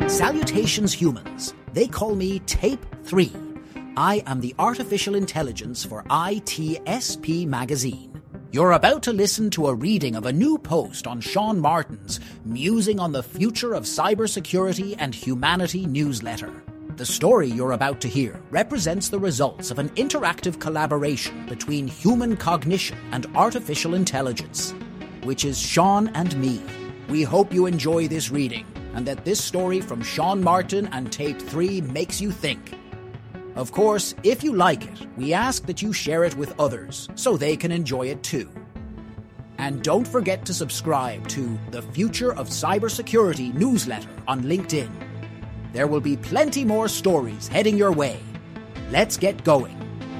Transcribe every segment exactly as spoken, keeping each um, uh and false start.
Salutations, humans. They call me Tape three. I am the artificial intelligence for I T S P magazine. You're about to listen to a reading of a new post on Sean Martin's Musing on the Future of Cybersecurity and Humanity newsletter. The story you're about to hear represents the results of an interactive collaboration between human cognition and artificial intelligence, which is Sean and me. We hope you enjoy this reading, and that this story from Sean Martin and Tape three makes you think. Of course, if you like it, we ask that you share it with others so they can enjoy it too. And don't forget to subscribe to the Future of Cybersecurity newsletter on LinkedIn. There will be plenty more stories heading your way. Let's get going.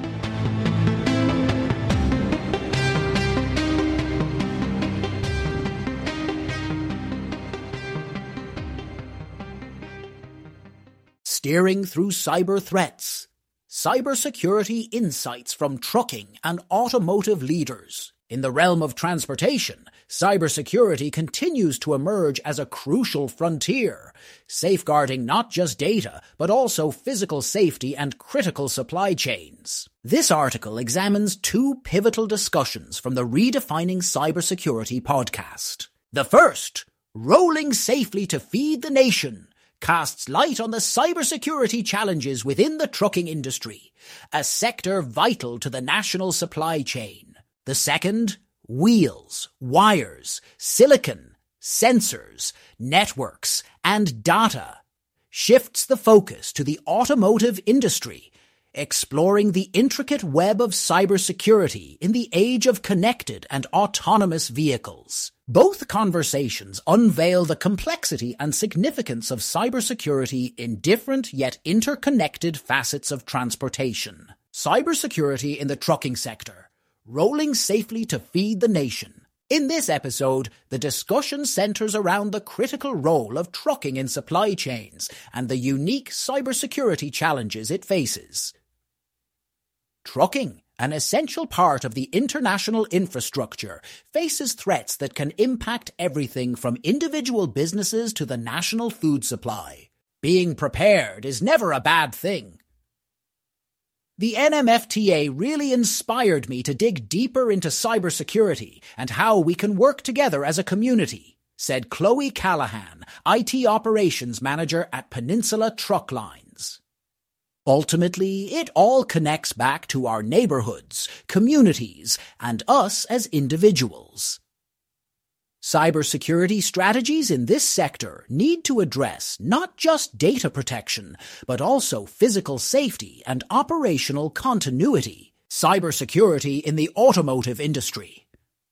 Steering through cyber threats. Cybersecurity insights from trucking and automotive leaders. In the realm of transportation, cybersecurity continues to emerge as a crucial frontier, safeguarding not just data, but also physical safety and critical supply chains. This article examines two pivotal discussions from the Redefining Cybersecurity podcast. The first, Rolling Safely to Feed the Nation, casts light on the cybersecurity challenges within the trucking industry, a sector vital to the national supply chain. The second, Wheels, Wires, Silicon, Sensors, Networks, and Data, shifts the focus to the automotive industry, exploring the intricate web of cybersecurity in the age of connected and autonomous vehicles. Both conversations unveil the complexity and significance of cybersecurity in different yet interconnected facets of transportation. Cybersecurity in the trucking sector, rolling safely to feed the nation. In this episode, the discussion centers around the critical role of trucking in supply chains and the unique cybersecurity challenges it faces. Trucking, an essential part of the international infrastructure, faces threats that can impact everything from individual businesses to the national food supply. Being prepared is never a bad thing. The N M F T A really inspired me to dig deeper into cybersecurity and how we can work together as a community, said Chloe Callahan, I T Operations Manager at Peninsula Truck Lines. Ultimately, it all connects back to our neighborhoods, communities, and us as individuals. Cybersecurity strategies in this sector need to address not just data protection, but also physical safety and operational continuity. Cybersecurity in the automotive industry.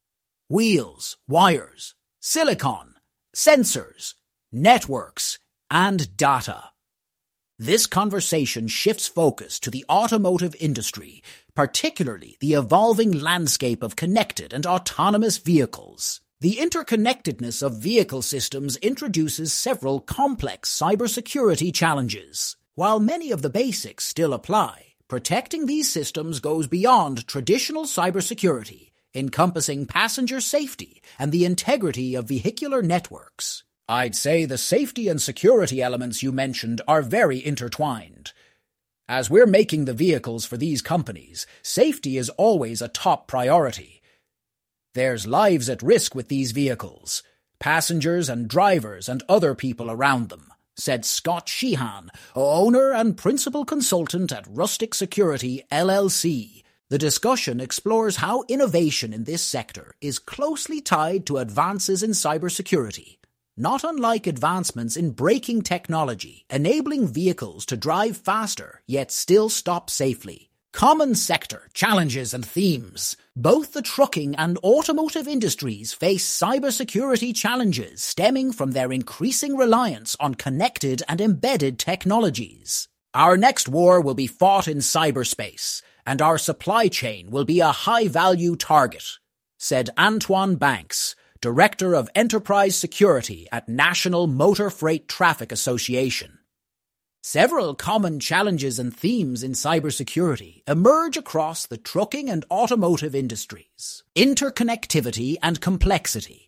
Wheels, wires, silicon, sensors, networks, and data. This conversation shifts focus to the automotive industry, particularly the evolving landscape of connected and autonomous vehicles. The interconnectedness of vehicle systems introduces several complex cybersecurity challenges. While many of the basics still apply, protecting these systems goes beyond traditional cybersecurity, encompassing passenger safety and the integrity of vehicular networks. I'd say the safety and security elements you mentioned are very intertwined. As we're making the vehicles for these companies, safety is always a top priority. There's lives at risk with these vehicles, passengers and drivers and other people around them, said Scott Sheehan, owner and principal consultant at Rustic Security, L L C. The discussion explores how innovation in this sector is closely tied to advances in cybersecurity, not unlike advancements in braking technology, enabling vehicles to drive faster yet still stop safely. Common sector challenges and themes. Both the trucking and automotive industries face cybersecurity challenges stemming from their increasing reliance on connected and embedded technologies. Our next war will be fought in cyberspace, and our supply chain will be a high-value target, said Antoine Banks, Director of Enterprise Security at National Motor Freight Traffic Association. Several common challenges and themes in cybersecurity emerge across the trucking and automotive industries. Interconnectivity and complexity.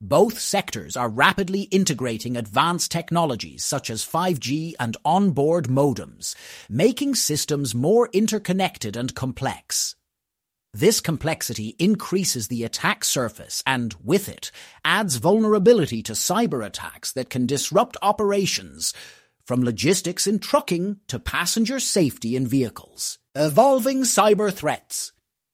Both sectors are rapidly integrating advanced technologies such as five G and onboard modems, making systems more interconnected and complex. This complexity increases the attack surface and, with it, adds vulnerability to cyber attacks that can disrupt operations, from logistics in trucking to passenger safety in vehicles. Evolving cyber threats.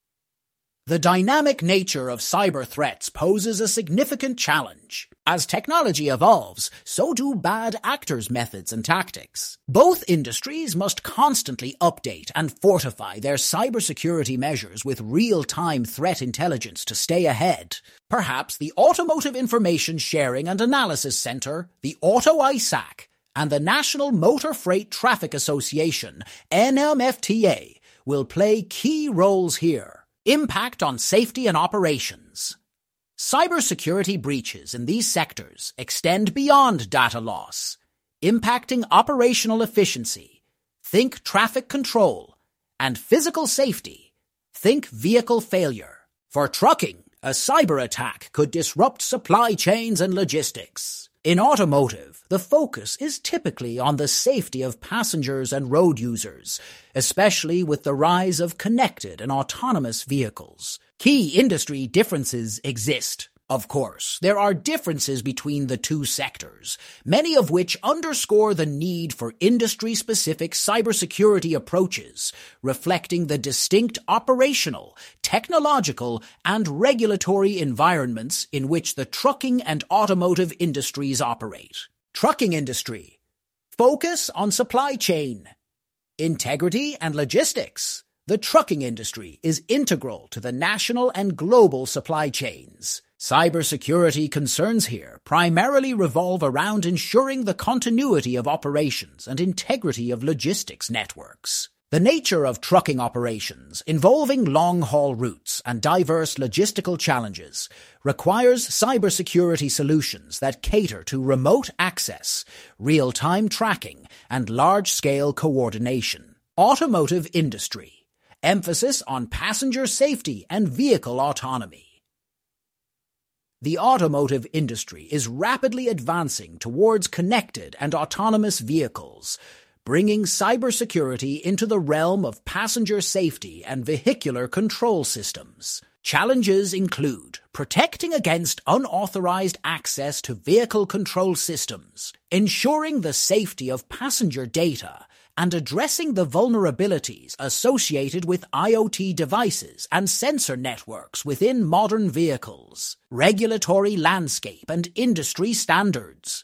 The dynamic nature of cyber threats poses a significant challenge. As technology evolves, so do bad actors' methods and tactics. Both industries must constantly update and fortify their cybersecurity measures with real-time threat intelligence to stay ahead. Perhaps the Automotive Information Sharing and Analysis Center, the Auto I S A C, and the National Motor Freight Traffic Association, N M F T A, will play key roles here. Impact on safety and operations. Cybersecurity breaches in these sectors extend beyond data loss, impacting operational efficiency. Think traffic control, and physical safety. Think vehicle failure. For trucking, a cyber attack could disrupt supply chains and logistics. In automotive, the focus is typically on the safety of passengers and road users, especially with the rise of connected and autonomous vehicles. Key industry differences exist. Of course, there are differences between the two sectors, many of which underscore the need for industry-specific cybersecurity approaches, reflecting the distinct operational, technological, and regulatory environments in which the trucking and automotive industries operate. Trucking industry. Focus on supply chain. Integrity and logistics. The trucking industry is integral to the national and global supply chains. Cybersecurity concerns here primarily revolve around ensuring the continuity of operations and integrity of logistics networks. The nature of trucking operations, involving long-haul routes and diverse logistical challenges, requires cybersecurity solutions that cater to remote access, real-time tracking, and large-scale coordination. Automotive industry. Emphasis on passenger safety and vehicle autonomy. The automotive industry is rapidly advancing towards connected and autonomous vehicles, bringing cybersecurity into the realm of passenger safety and vehicular control systems. Challenges include protecting against unauthorized access to vehicle control systems, ensuring the safety of passenger data, and addressing the vulnerabilities associated with I O T devices and sensor networks within modern vehicles, regulatory landscape and industry standards.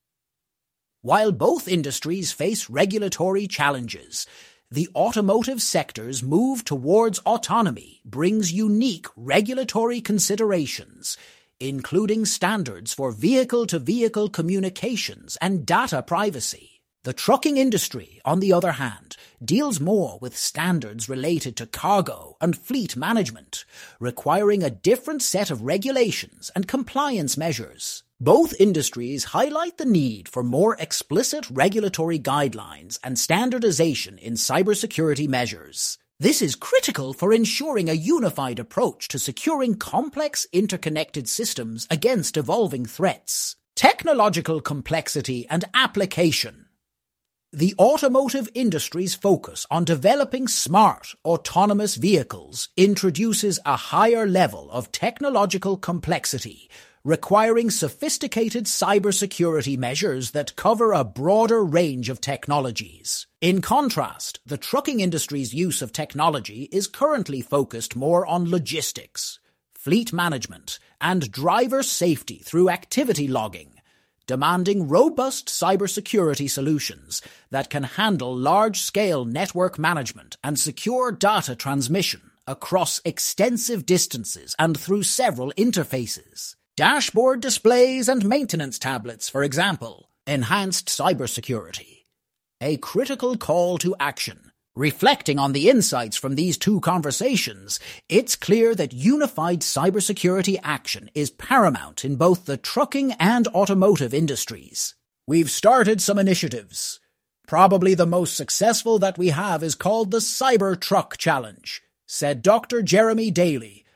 While both industries face regulatory challenges, the automotive sector's move towards autonomy brings unique regulatory considerations, including standards for vehicle-to-vehicle communications and data privacy. The trucking industry, on the other hand, deals more with standards related to cargo and fleet management, requiring a different set of regulations and compliance measures. Both industries highlight the need for more explicit regulatory guidelines and standardization in cybersecurity measures. This is critical for ensuring a unified approach to securing complex interconnected systems against evolving threats. Technological complexity and application. The automotive industry's focus on developing smart, autonomous vehicles introduces a higher level of technological complexity, requiring sophisticated cybersecurity measures that cover a broader range of technologies. In contrast, the trucking industry's use of technology is currently focused more on logistics, fleet management, and driver safety through activity logging, demanding robust cybersecurity solutions that can handle large-scale network management and secure data transmission across extensive distances and through several interfaces. Dashboard displays and maintenance tablets, for example, enhanced cybersecurity. A critical call to action. Reflecting on the insights from these two conversations, it's clear that unified cybersecurity action is paramount in both the trucking and automotive industries. We've started some initiatives. Probably the most successful that we have is called the Cyber Truck Challenge, said Doctor Jeremy Daly,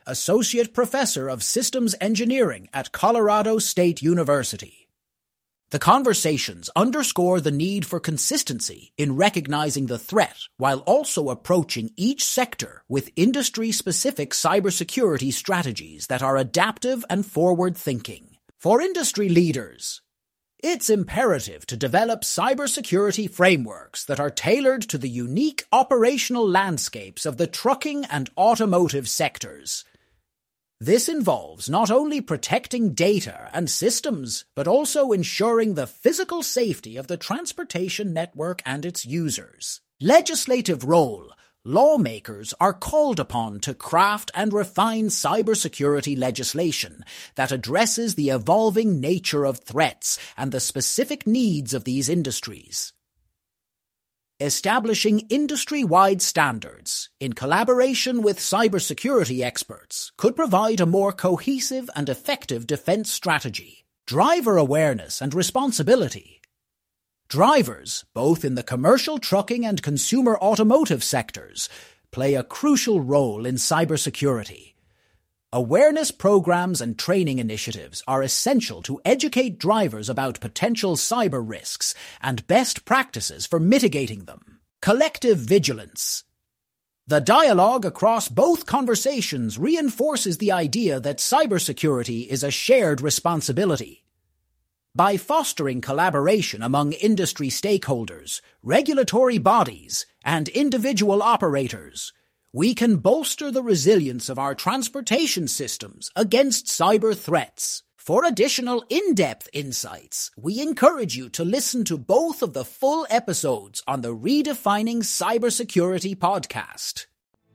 Associate Professor of Systems Engineering at Colorado State University. The conversations underscore the need for consistency in recognizing the threat while also approaching each sector with industry-specific cybersecurity strategies that are adaptive and forward-thinking. For industry leaders, it's imperative to develop cybersecurity frameworks that are tailored to the unique operational landscapes of the trucking and automotive sectors. This involves not only protecting data and systems, but also ensuring the physical safety of the transportation network and its users. Legislative role. Lawmakers are called upon to craft and refine cybersecurity legislation that addresses the evolving nature of threats and the specific needs of these industries. Establishing industry-wide standards in collaboration with cybersecurity experts could provide a more cohesive and effective defense strategy. Driver awareness and responsibility. Drivers, both in the commercial trucking and consumer automotive sectors, play a crucial role in cybersecurity. Awareness programs and training initiatives are essential to educate drivers about potential cyber risks and best practices for mitigating them. Collective vigilance. The dialogue across both conversations reinforces the idea that cybersecurity is a shared responsibility. By fostering collaboration among industry stakeholders, regulatory bodies, and individual operators, we can bolster the resilience of our transportation systems against cyber threats. For additional in-depth insights, we encourage you to listen to both of the full episodes on the Redefining Cybersecurity podcast.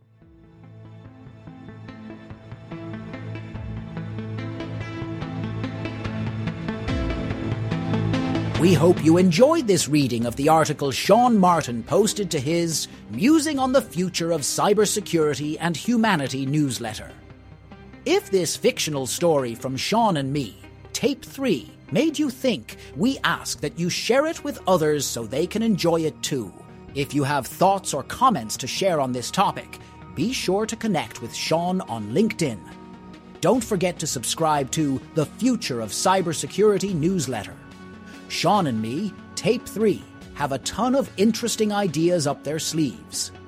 We hope you enjoyed this reading of the article Sean Martin posted to his Musing on the Future of Cybersecurity and Humanity newsletter. If this fictional story from Sean and me, Tape three, made you think, we ask that you share it with others so they can enjoy it too. If you have thoughts or comments to share on this topic, be sure to connect with Sean on LinkedIn. Don't forget to subscribe to the Future of Cybersecurity newsletter. Sean and me, Tape three, have a ton of interesting ideas up their sleeves.